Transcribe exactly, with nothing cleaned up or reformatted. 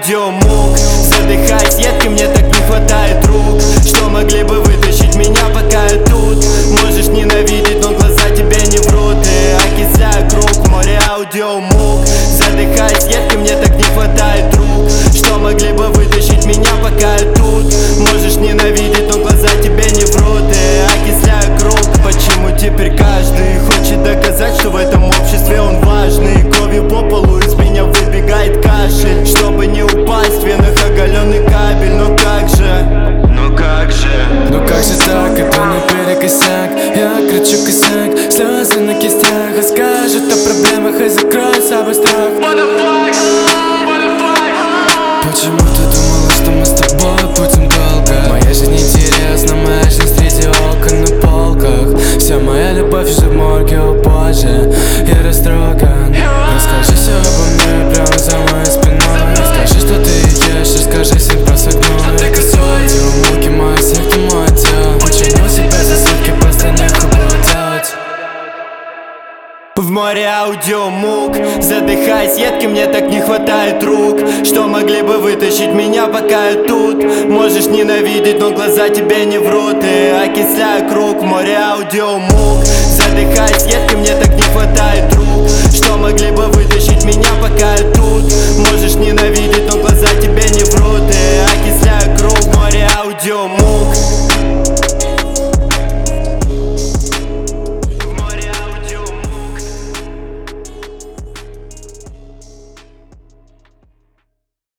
аудиомук. Задыхаясь едкой, мне так не хватает рук, что могли бы вытащить меня, пока я тут. Можешь ненавидеть, но глаза тебе не врут. И окисляю круг, море аудиомук. Задыхаясь едкой, мне так не хватает рук, что могли бы вытащить меня, пока я тут. Можешь ненавидеть, но глаза тебе не врут. И окисляю круг. Почему теперь каждый хочет доказать, что в этом обществе он важный? Кровью по полу из меня выбегает кашель, чтобы не упасть, в венах оголенный кабель. Но как же, ну как же, ну как же так, это наперекосяк. Я кричу косяк, слезы на кистях, а скажут о проблемах и закроют собой страх. Почему ты думала, что мы с тобой будем долго? Моя жизнь интересна, моя жизнь среди окон на полках. Вся моя любовь уже в морге, о боже, я растроган. Расскажи все обо мне прямо за моей спиной. Расскажи, что ты ешь, расскажи всем про свой гной. Это все аудиомуки, моя секта, мой отдел. Почему себя за сутки просто нехуй было делать? в море аудиомук. Задыхаясь едкой, мне так не хватает рук, что могли бы вытащить меня, пока я тут. Можешь ненавидеть, но глаза тебе не врут. И окисляю круг, в море аудиомук. Задыхаясь едкой, мне так не хватает рук, что могли бы вытащить меня, пока я тут. Можешь ненавидеть, но глаза тебе не врут.